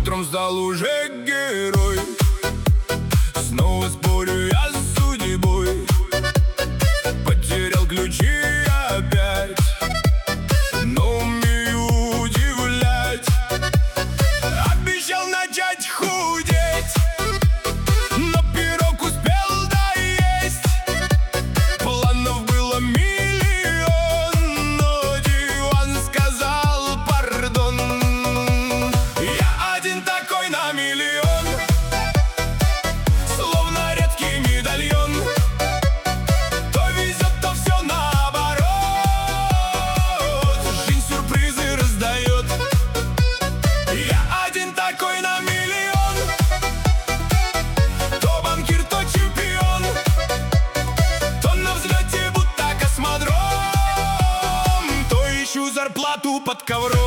утром стал уже герой. Снова спорю я с судьбой, потерял ключи опять, но умею удивлять. Обещал начать худеть, но пирог успел доесть. Планов было миллион, но диван сказал пардон. Я один такой на миллион, словно редкий медальон. То везет, то все наоборот. Жизнь сюрпризы раздает. Я один такой на миллион. То банкир, то чемпион, то на взлете, будто космодром, то ищу зарплату под ковром.